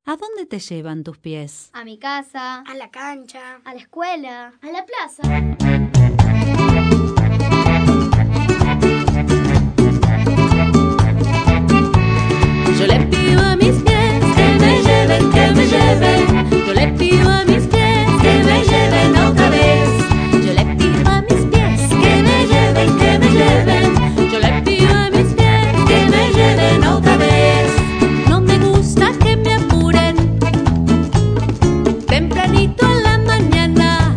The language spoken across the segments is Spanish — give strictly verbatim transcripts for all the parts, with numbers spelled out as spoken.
¿A dónde te llevan tus pies? A mi casa, a la cancha, a la escuela, a la plaza. Yo le pido a mis pies que me lleven, que me lleven. Yo le pido a mis pies que me lleven otra vez. Yo le pido a mis pies que me lleven, que me lleven. Yo le pido a mis pies que me lleven otra vez. No me gusta que me apuren tempranito en la mañana.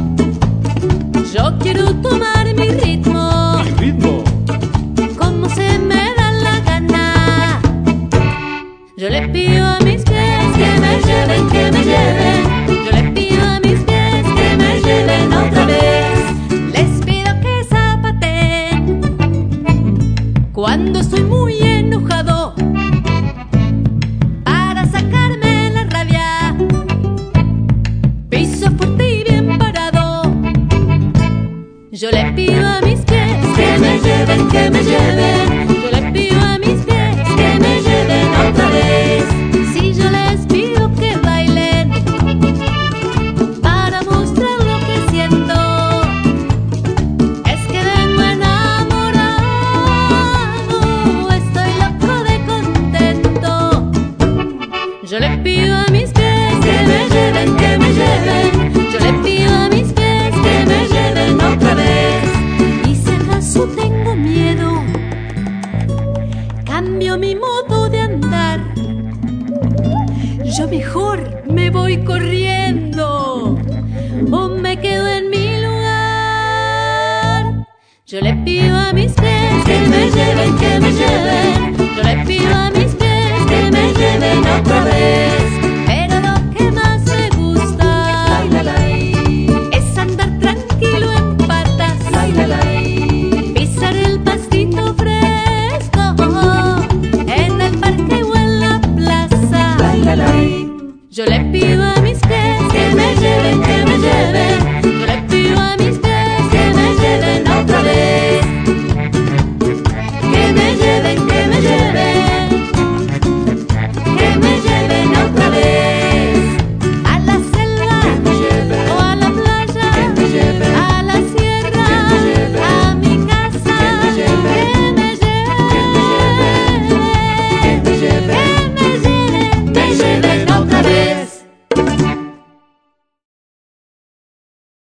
Yo quiero tomar mi ritmo. ¿Mi ritmo? Como se me da la gana. Yo le pido a mis pies que me lleven, que me lleven. Yo le pido a mis pies que me lleven otra vez. Les pido que zapateen cuando estoy muy enojado, para sacarme la rabia. Piso fuerte y bien parado. Yo le pido a mis pies que me lleven, que me lleven. Yo le pido a mis pies que me lleven otra vez. Si yo les pido que bailen para mostrar lo que siento, es que vengo enamorado, estoy loco de contento. Yo le pido a mis pies que me lleven, que me lleven. Yo le pido a mis pies que me lleven otra vez. Y si acaso tengo miedo, cambio mi modo de andar. Yo mejor me voy corriendo o me quedo en mi lugar. Yo le pido a mis pies que me lleven, que me lleven. Yo le pido a mis pies que me lleven otra